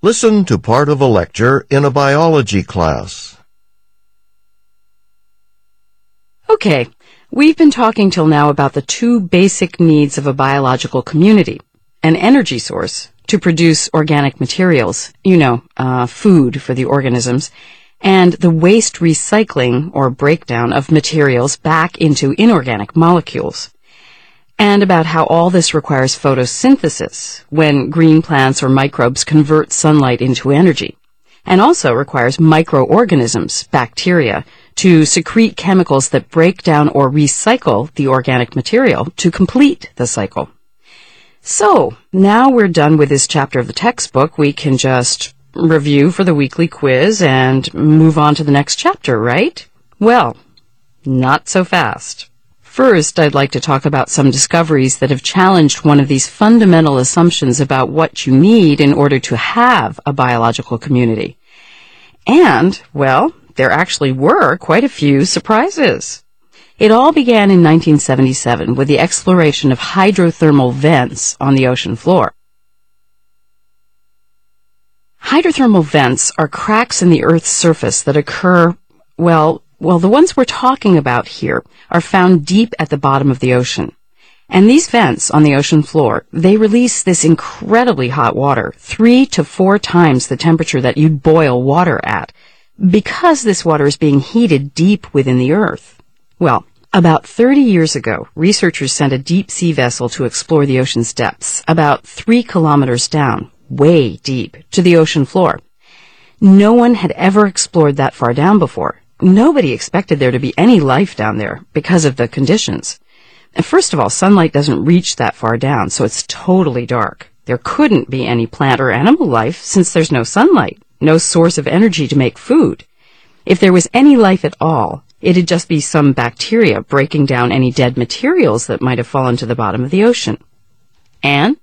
Listen to part of a lecture in a biology class. Okay, we've been talking till now about the two basic needs of a biological community: an energy source to produce organic materials, food for the organisms, and the waste recycling or breakdown of materials back into inorganic molecules. And about how all this requires photosynthesis, when green plants or microbes convert sunlight into energy, and also requires microorganisms, bacteria, to secrete chemicals that break down or recycle the organic material to complete the cycle. So, now we're done with this chapter of the textbook, we can just review for the weekly quiz and move on to the next chapter, right? Well, not so fast. First, I'd like to talk about some discoveries that have challenged one of these fundamental assumptions about what you need in order to have a biological community. And, well, there actually were quite a few surprises. It all began in 1977 with the exploration of hydrothermal vents on the ocean floor. Hydrothermal vents are cracks in the Earth's surface that occur, well, the ones we're talking about here are found deep at the bottom of the ocean. And these vents on the ocean floor, they release this incredibly hot water, 3 to 4 times the temperature that you'd boil water at, because this water is being heated deep within the Earth. Well, about 30 years ago, researchers sent a deep-sea vessel to explore the ocean's depths, about 3 kilometers down, way deep, to the ocean floor. No one had ever explored that far down before. Nobody expected there to be any life down there because of the conditions. And first of all, sunlight doesn't reach that far down, so it's totally dark. There couldn't be any plant or animal life since there's no sunlight, no source of energy to make food. If there was any life at all, it'd just be some bacteria breaking down any dead materials that might have fallen to the bottom of the ocean. And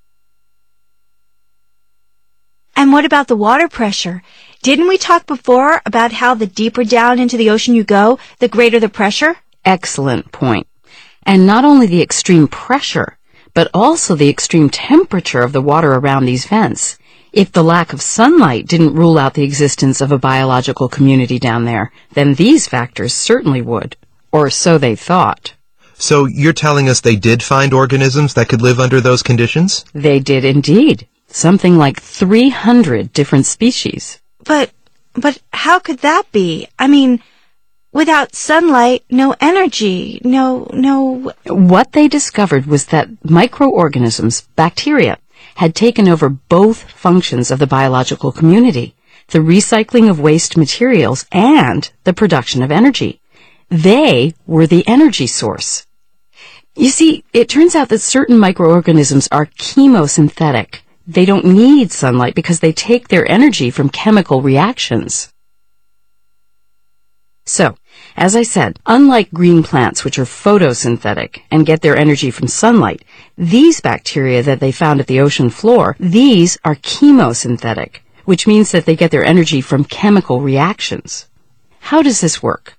what about the water pressure? Didn't we talk before about how the deeper down into the ocean you go, the greater the pressure? Excellent point. And not only the extreme pressure, but also the extreme temperature of the water around these vents. If the lack of sunlight didn't rule out the existence of a biological community down there, then these factors certainly would. Or so they thought. So you're telling us they did find organisms that could live under those conditions? They did indeed. Something like 300 different species. But how could that be? I mean, without sunlight, no energy, no... What they discovered was that microorganisms, bacteria, had taken over both functions of the biological community, the recycling of waste materials and the production of energy. They were the energy source. You see, it turns out that certain microorganisms are chemosynthetic. They don't need sunlight because they take their energy from chemical reactions. So, as I said, unlike green plants, which are photosynthetic and get their energy from sunlight, these bacteria that they found at the ocean floor, these are chemosynthetic, which means that they get their energy from chemical reactions. How does this work?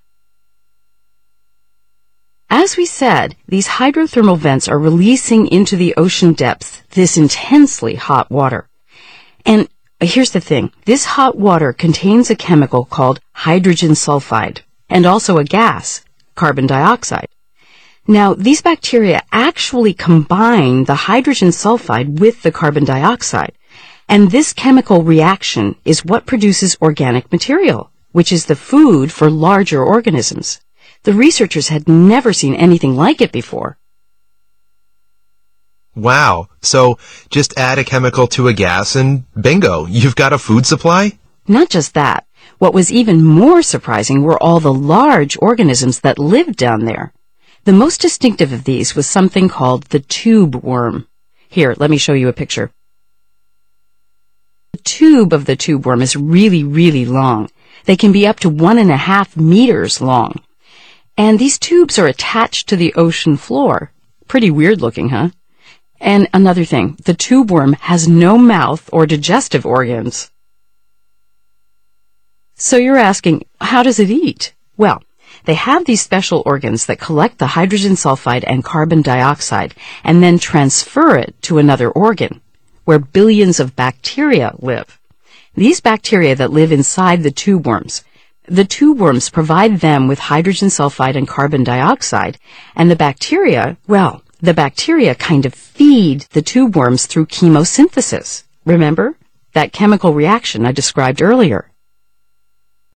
As we said, these hydrothermal vents are releasing into the ocean depths this intensely hot water. And here's the thing. This hot water contains a chemical called hydrogen sulfide and also a gas, carbon dioxide. Now, these bacteria actually combine the hydrogen sulfide with the carbon dioxide. And this chemical reaction is what produces organic material, which is the food for larger organisms. The researchers had never seen anything like it before. Wow. So just add a chemical to a gas and bingo, you've got a food supply? Not just that. What was even more surprising were all the large organisms that lived down there. The most distinctive of these was something called the tube worm. Here, let me show you a picture. The tube of the tube worm is really, really long. They can be up to 1.5 meters long. And these tubes are attached to the ocean floor. Pretty weird looking, huh? And another thing, the tube worm has no mouth or digestive organs. So you're asking, how does it eat? Well, they have these special organs that collect the hydrogen sulfide and carbon dioxide and then transfer it to another organ, where billions of bacteria live. these bacteria that live inside the tube worms. The tube worms provide them with hydrogen sulfide and carbon dioxide, and the bacteria kind of feed the tube worms through chemosynthesis. Remember? That chemical reaction I described earlier.